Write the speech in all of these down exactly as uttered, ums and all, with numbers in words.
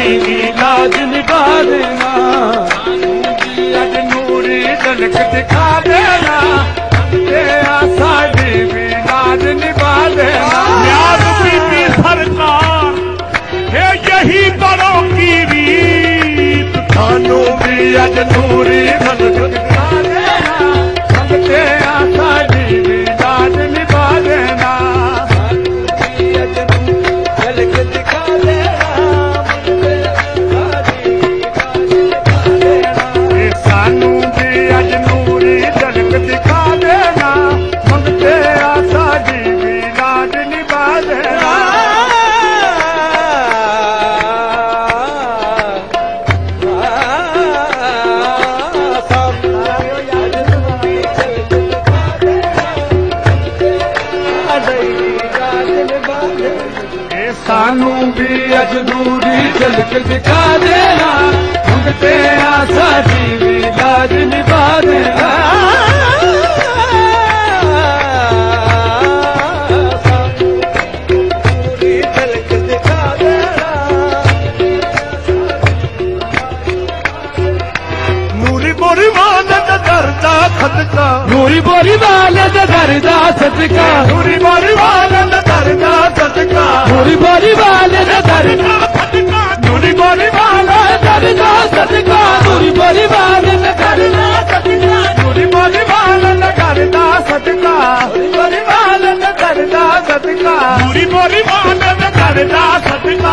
भी लाज निभा देना, अज नूरी झलक दिखा देना, साड़ी भी लाज निभा देना। याद बीबी सरकार है यही बड़ों की रीत, थानू भी अज नूरी झलक दिखा देना, साड़ी भी लाज निभा देना। सानू भी अज नूरी झलक दिखा देना, मंगते आ साड़ी भी लाज निभा देना। सानू भी अज नूरी झलक दिखा देना, मंगते आ साड़ी भी लाज निभा देना। नूरी बोरी वाले दरदा सदका, नूरी बोरी वाले दरदा सदका, नूरी बोरी वाले दरदा सदका, नूरी बोरी वाले दरदा सदका, नूरी बोरी वाले दरदा सदका, नूरी बोरी वाले दरदा सदका, नूरी बोरी वाले दरदा सदका, नूरी बोरी वाले दरदा सदका, नूरी बोरी वाले दरदा सदका,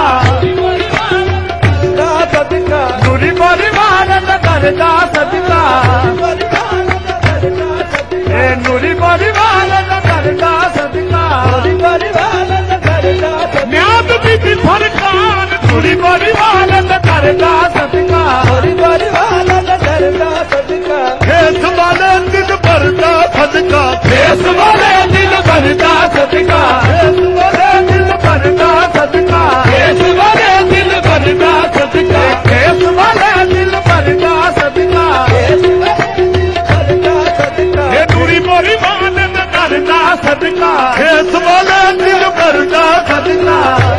नूरी बोरी वाले दरदा सदका, ए नूरी बोरी वाले दरदा सदका, याद बीबी सरकार नूरी बोरी वाले दरदा सदका, खेस वाले दिल भरदा सदका, फेस वाले दिल भरदा सदका, खेस वाले दिल भरदा सदका, फेस वाले दिल भरदा सदका, फेस वाले दिल भरदा सदका, ये नूरी बोरी वाले दरदा सदका, खेस वाले दिल भरदा सदका,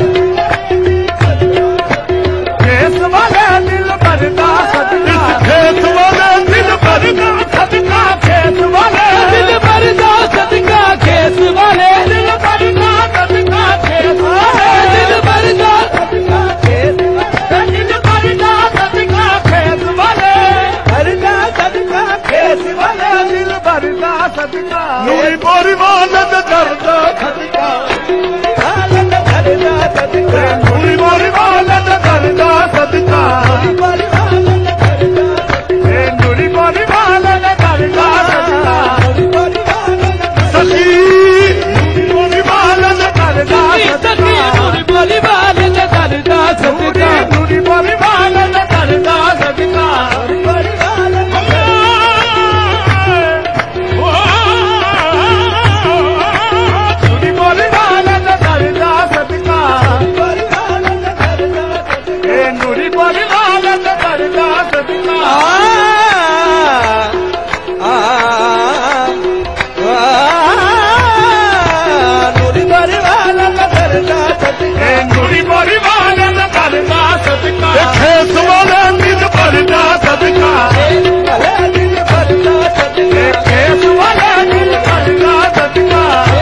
फेस वाले दिल भरदा सदका, खेस वाले दिल भरदा सदका, फेस वाले दिल भरदा सदका, फेस वाले दिल भरदा सदका, फेस वाले दिल भरदा सदका, फेस दिल भरदा सदका, फेस वाले भरदा सदका, फेस वाले दिल भरदा सदका, नूरी बोरी वाले दरदा सदका, नूरी बोरी वाले दरदा सदका, ए नूरी बोरी वाले दरदा सदका, सखी नूरी बोरी वाले दरदा सदका, नूरी बोरी वाले दरदा सदका, नूरी बोरी वाले दरदा सदका, नूरी बोरी वाले दरदा सदका, ए नूरी बोरी वाले दरदा सदका। ए नूरी बोरी वाले दरदा सदका, खेस वाले दिल भरदा सदका, ए फेस वाले दिल भरदा सदका,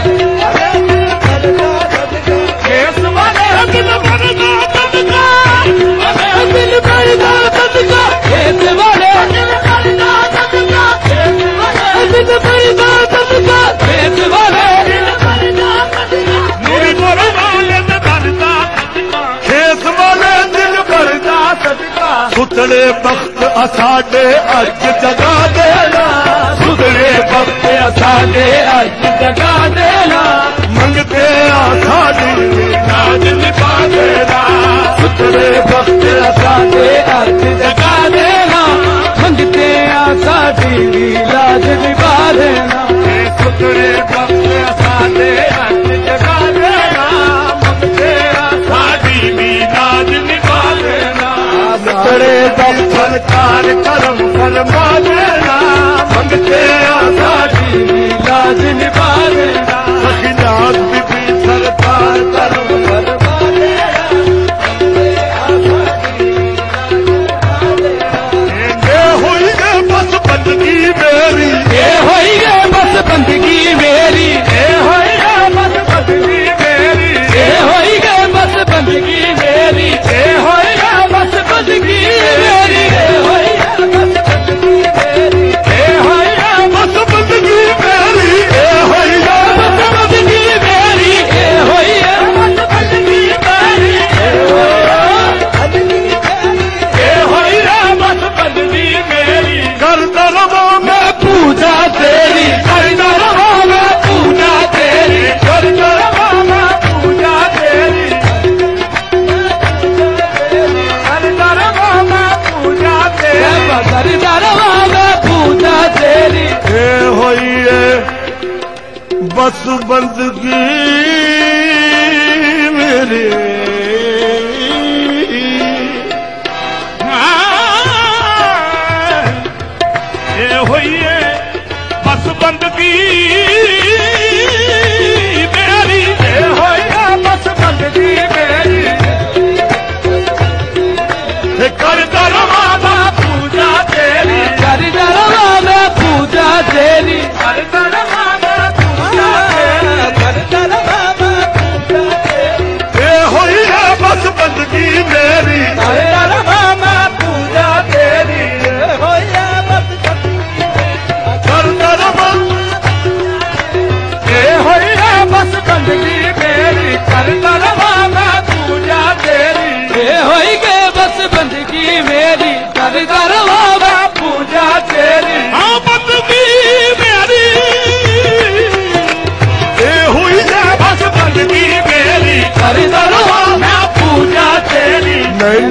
फेस वाले दिल भरदा सदका, दिल भरदा सदका, फेस वाले दिल भरदा सदका, दिल भरदा सदका, फेस वाले दिल भरदा सदका, नूरी बोरी वाले दरदा सदका, खेस वाले दिल भरदा सदका, सुतले वक्त असाडे अज जगा देना, सुधरे वक्त असाडे अज जगा देना, मंगते आ साड़ी लाज निभा देना, सुधरे वक्त असाडे अज जगा देना, मंगते आ साड़ी लाज निभा देना, सुधरे वक्त असाडे अज जगा देना, मंगते आ साड़ी लाज निभा देना, सुधरे वक्त सरकार करम फरमा देना, मंगते आ साड़ी लाज निभा देना, सखी याद बीबी सरकार करम फरमा देना, मंगते आ साड़ी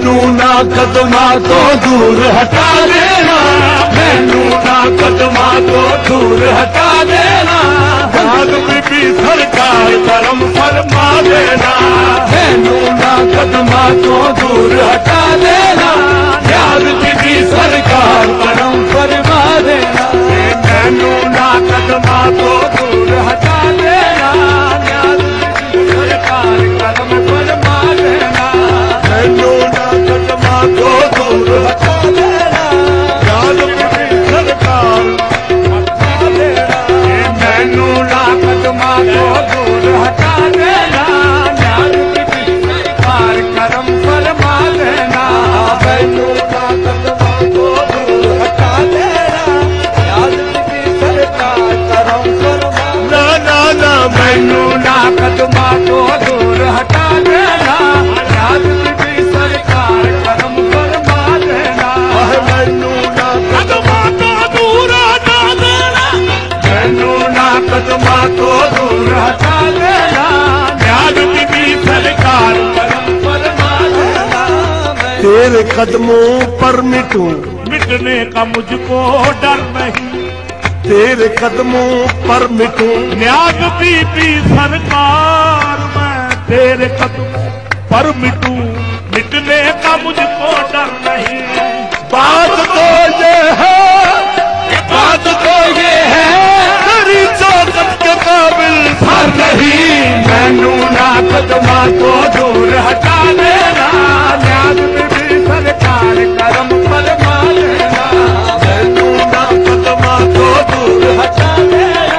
मैनू ना कदमा तो दूर हटा देना, मैनू ना कदमा तो दूर हटा देना, याद बीबी सरकार करम फरमा देना, मैनू ना कदमा तो दूर हटा देना, याद बीबी सरकार करम फरमा देना, मैनू ना कदमा तो दूर हटा देना, याद बीबी सरकार करम फरमा देना, मैनू ना कदमा तो दूर हटा देना, याद बीबी सरकार फरमा देना, मैनू ना कदमा तो दूर हटा देना, याद बीबी सरकार करम फरमा देना, मैनू ना कदमा तो दूर हटा देना, याद बीबी सरकार करम फरमा ना ना ना मैनू ना कदमा तो दूर हटा देना, याद बीबी सरकार करम फरमा देना, मैनू ना कदमा तो दूर हटा देना, मैनू ना कदमा तो दूर हटा देना, याद बीबी सरकार करम फरमा देना, तेरे कदमों पर मिटूं, मिटने का मुझको डर नहीं, तेरे कदमों पर मिटूं, न्याज बीबी सरकार मैं तेरे कदमों पर मिटूं, मिटने का मुझको डर नहीं, बात तो ये है, बात तो ये है, तेरी चौकट के काबिल भर नहीं, मैनू ना कदमा तो दूर हटा देना, न्याज बीबी सरकार करम फरमा देना, मैनू ना कदमा तो दूर हटा देना,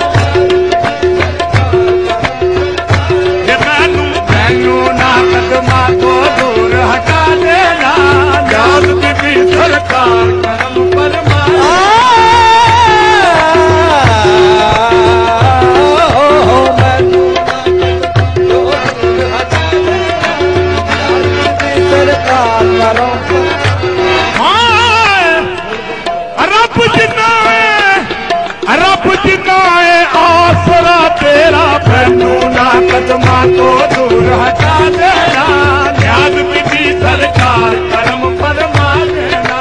मैनू मैनू ना कदमा तो दूर हटा देना, न्याज बीबी सरकार करम फरमा रब जिनाए रब जिनाए आसरा तेरा, मैनू ना कदमा तो दूर हटा देना, न्याज बीबी सरकार करम फरमा देना,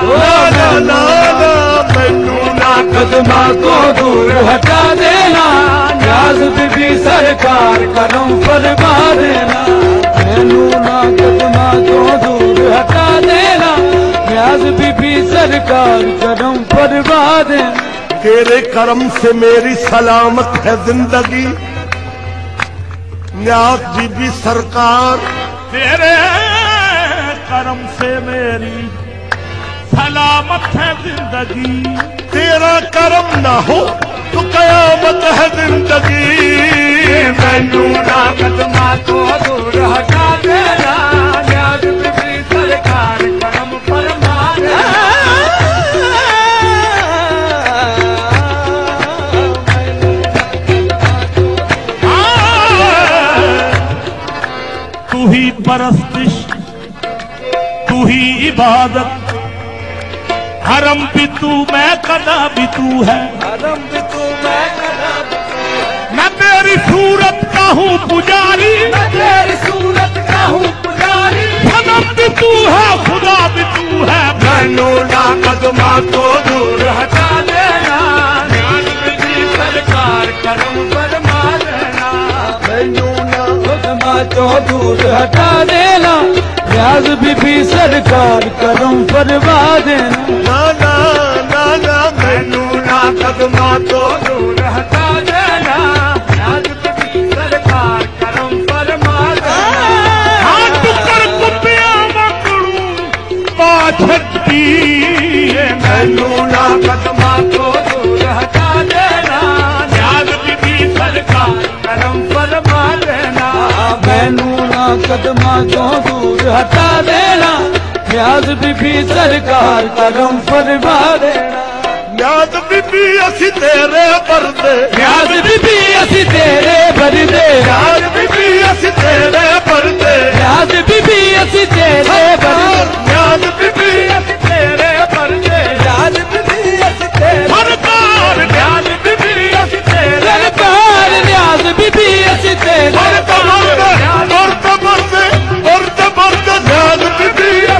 मैनू ना कदमा तो दूर हटा देना, न्याज बीबी सरकार करम फरमा देना, मैनू ना कदमा तो दूर हटा देना, न्याज बीबी सरकार करम फरमा देना, तेरे करम से मेरी सलामत है जिंदगी, न्याज बीबी सरकार तेरे करम से मेरी सलामत है जिंदगी, तेरा करम ना हो तो कयामत है जिंदगी, मैनू ना कदमा तो दूर हटा देना, न्याज बीबी सरकार करम फरमा देना, तू ही परस्तिश तू ही इबादत, हरम भी तू मैं कदा भी तू है, हरम भी तू मैं कदा भी तू है, मैं तेरी सूरत का हूँ पुजारी, मैं तेरी सूरत का हूँ पुजारी, सनम भी तू है खुदा भी तू है, मैनू ना कदमा तो दूर हटा देना, न्याज बीबी सरकार करम फरमा देना, मैनू ना कदमा तो दूर हटा देना, न्याज बीबी सरकार करम फरमा देना, ना ना ना ना मैनू ना कदमा तो दूर हटा देना, न्याज बीबी सरकार करम फरमा देना, हाथ कर कुपिया मकड़ू पाछती, मैनू ना कदमा तो दूर हटा देना, न्याज बीबी सरकार करम फरमा देना, मैनू ना कदमा तो दूर हटा देना, न्याज बीबी सरकार करम फरमा देना, न्याज बीबी असी तेरे बरदे, न्याज बीबी असी तेरे बरदे, न्याज बीबी असी तेरे बरदे, न्याज बीबी असी तेरे बरदे, न्याज बीबी असी तेरे बरदे, न्याज बीबी असी तेरे सरकार, न्याज बीबी असी तेरे सरकार, न्याज बीबी असी तेरे सरकार, और तबरदे और तबरदे न्याज बीबी